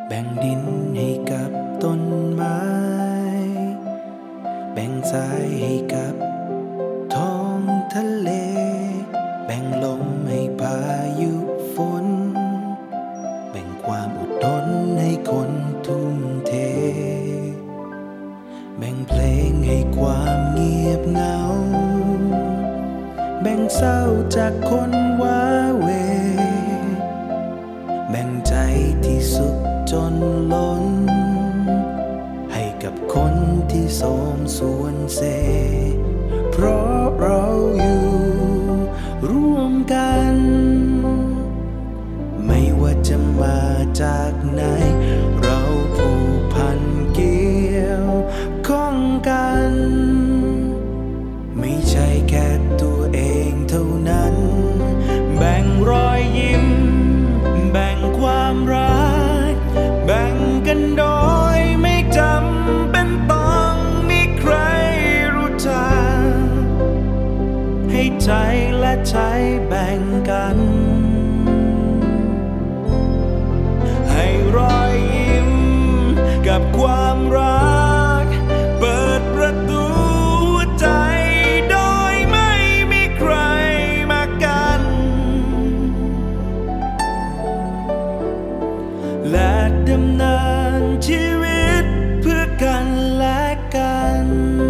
แบ่งดินให้กับต้นไม้แบ่งทรายให้กับท้องทะเลแบ่งลมให้พายุฝนแบ่งความอดทนให้คนทุ่มเทแบ่งเพลงให้ความเงียบเหงาแบ่งเศร้าจากคนว้าเหวแบ่งใจที่สุขจนล้นให้กับคนที่โศมส่วนเซเพราะเราอยู่ร่วมกันไม่ว่าจะมาจากไหนเราผูกพันเกี่ยวข้องกันไม่ใช่แค่ตัวเองเท่านั้นแบ่งรอยยิ้มแบ่งความรักแบ่งกันโดยไม่จำเป็นต้องมีใครรู้จักให้ใจและใจแบ่งกันให้รอยยิ้มกับความรักเปิดประตูหัวใจโดยไม่มีใครมากันและดำเนินชีวิตเพื่อกันและกัน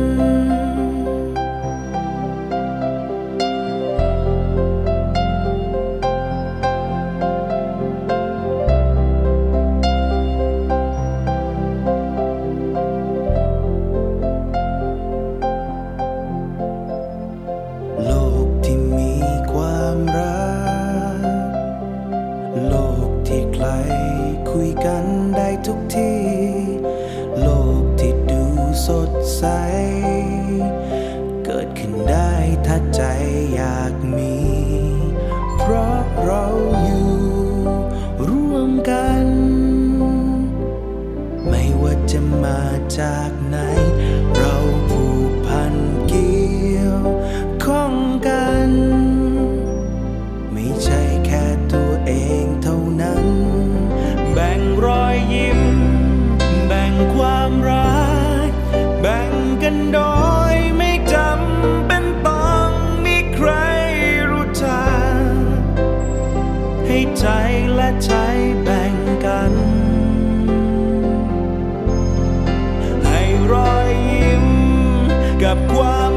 โลกที่มีความรักโลกที่ใครคุยกันได้ทุกที่โลกที่ดูสดใสเกิดขึ้นได้ถ้าใจอยากมีเพราะเราอยู่ร่วมกันไม่ว่าจะมาจากไหนเราผูกพันเกี่ยวข้องกันไม่ใช่แค่ตัวเองเท่านั้นแบ่งรอยยิ้มแบ่งความรักแบ่งกันโดยไม่จำเป็นต้องมีใครรู้จักให้ใจและใจแบ่งกันให้รอยยิ้มกับความ